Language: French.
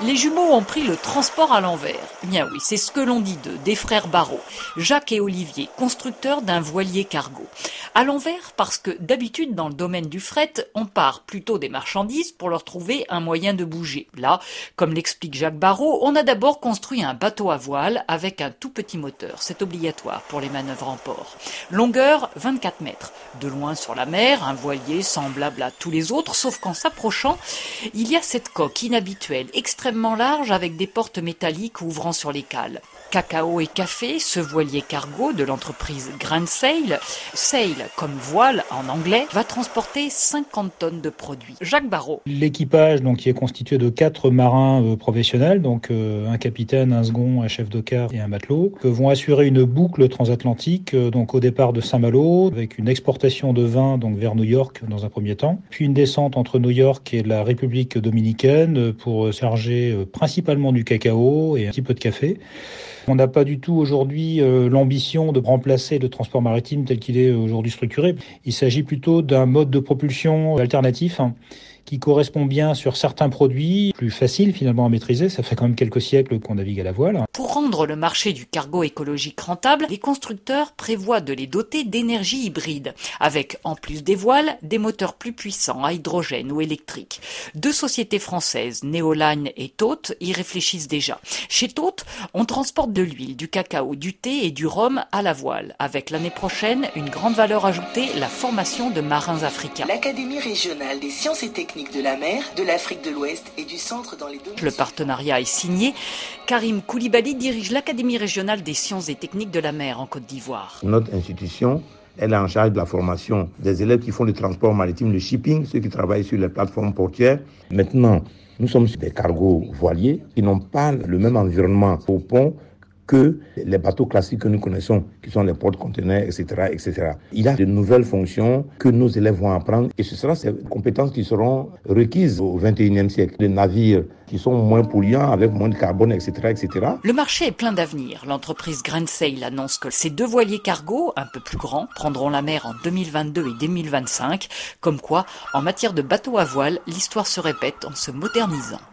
Les jumeaux ont pris le transport à l'envers. Bien oui, c'est ce que l'on dit d'eux, des frères Barrault, Jacques et Olivier, constructeurs d'un voilier cargo. À l'envers parce que d'habitude dans le domaine du fret, on part plutôt des marchandises pour leur trouver un moyen de bouger. Là, comme l'explique Jacques Barrault, on a d'abord construit un bateau à voile avec un tout petit moteur. C'est obligatoire pour les manœuvres en port. Longueur 24 mètres. De loin sur la mer, un voilier semblable à tous les autres, sauf qu'en s'approchant, il y a cette coque inhabituelle, extrêmement large avec des portes métalliques ouvrant sur les cales. Cacao et café, ce voilier cargo de l'entreprise Grand Sail, sail comme voile en anglais, va transporter 50 tonnes de produits. Jacques Barrault. L'équipage qui est constitué de 4 marins professionnels, un capitaine, un second, un chef de quart et un matelot, vont assurer une boucle transatlantique au départ de Saint-Malo avec une exportation de vin vers New York dans un premier temps, puis une descente entre New York et la République dominicaine pour charger principalement du cacao et un petit peu de café. On n'a pas du tout aujourd'hui l'ambition de remplacer le transport maritime tel qu'il est aujourd'hui structuré. Il s'agit plutôt d'un mode de propulsion alternatif qui correspond bien sur certains produits, plus facile finalement à maîtriser. Ça fait quand même quelques siècles qu'on navigue à la voile. Pour rendre le marché du cargo écologique rentable, les constructeurs prévoient de les doter d'énergie hybride, avec en plus des voiles, des moteurs plus puissants à hydrogène ou électrique. 2 sociétés françaises, Neoline et Todt, y réfléchissent déjà. Chez Todt, on transporte de l'huile, du cacao, du thé et du rhum à la voile, avec l'année prochaine une grande valeur ajoutée, la formation de marins africains. L'Académie régionale des sciences et techniques de la mer, de l'Afrique de l'Ouest et du centre dans les deux... Le partenariat est signé. Karim Koulibaly dirige l'Académie régionale des sciences et techniques de la mer en Côte d'Ivoire. Notre institution, elle est en charge de la formation des élèves qui font le transport maritime, le shipping, ceux qui travaillent sur les plateformes portières. Maintenant, nous sommes sur des cargos voiliers qui n'ont pas le même environnement au pont que les bateaux classiques que nous connaissons, qui sont les porte-conteneurs, etc., etc. Il y a de nouvelles fonctions que nos élèves vont apprendre et ce sera ces compétences qui seront requises au XXIe siècle. Des navires qui sont moins polluants, avec moins de carbone, etc., etc. Le marché est plein d'avenir. L'entreprise Grand Sail annonce que ces 2 voiliers cargo, un peu plus grands, prendront la mer en 2022 et 2025. Comme quoi, en matière de bateaux à voile, l'histoire se répète en se modernisant.